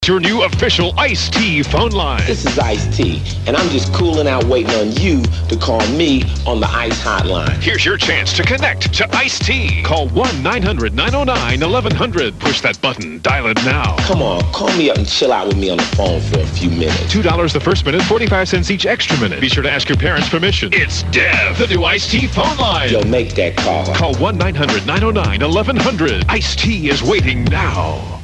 your new official Ice-T phone line. This is Ice-T, and I'm just cooling out waiting on you to call me on the Ice Hotline. Here's your chance to connect to Ice-T. Call 1-900-909-1100. Push that button. Dial it now. Come on, call me up and chill out with me on the phone for a few minutes. $2 the first minute, 45 cents each extra minute. Be sure to ask your parents' permission. It's Dev, the new Ice-T phone line. Yo, make that call. Call 1-900-909-1100. Ice-T is waiting now.